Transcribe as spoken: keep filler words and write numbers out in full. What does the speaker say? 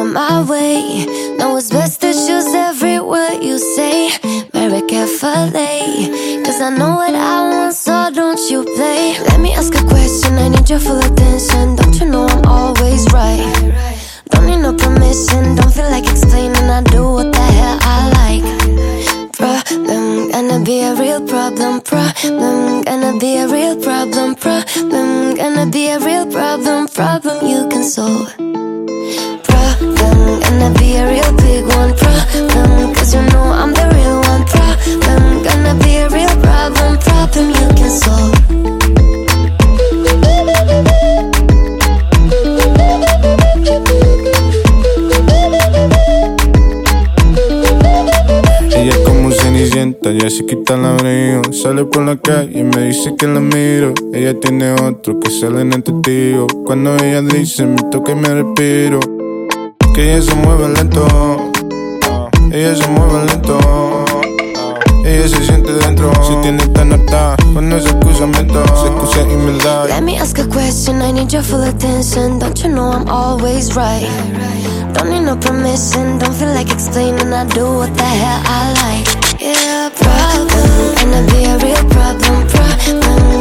my way. Know it's best to choose every word you say. Very carefully, cause I know what I want, so don't you play. Let me ask a question, I need your full attention. Don't you know I'm always right? Don't need no permission, don't feel like explaining. I do what the hell I like. Problem, gonna be a real problem. Problem, gonna be a real problem. Problem, gonna be a real problem. Problem you can solve. Problem, gonna be a real big one. Problem, cause you know I'm the real one. Problem, gonna be a real problem. Problem you can solve. Ella es como Cenicienta, ya se quita el abrigo. Sale por la calle y me dice que la miro. Ella tiene otro que sale en el testigo. Cuando ella dice me toca y me respiro. Que ella se mueve lento, ella se mueve lento. Ella se siente dentro. Si tiene tan harta, con ese excusamiento se excusa y me da. Let me ask a question, I need your full attention. Don't you know I'm always right? Don't need no permission, don't feel like explaining. I do what the hell I like. Yeah, problem, gonna be a real problem. Problem,